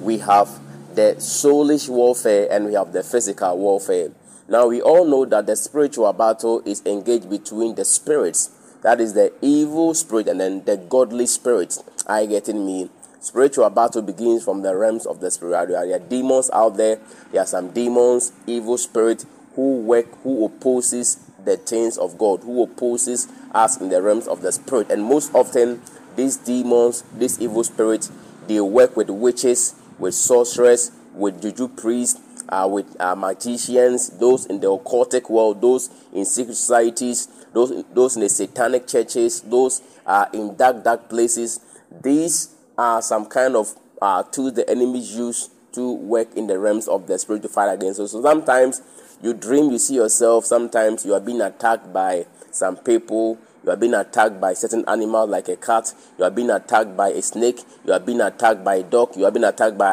we have the soulish warfare and we have the physical warfare. Now, we all know that the spiritual battle is engaged between the spirits. That is the evil spirit and then the godly spirit. I getting me? Spiritual battle begins from the realms of the spirit. There are demons out there. There are some demons, evil spirit, who opposes the things of God, who opposes us in the realms of the spirit. And most often, these demons, these evil spirits, they work with witches, with sorcerers, with juju priests, with magicians, those in the occultic world, those in secret societies, those in the satanic churches, those in dark places. These are some kind of tools the enemies use to work in the realms of the spirit to fight against us. So sometimes you dream, you see yourself. Sometimes you are being attacked by some people. You are being attacked by certain animals like a cat. You are being attacked by a snake. You are being attacked by a dog. You are being attacked by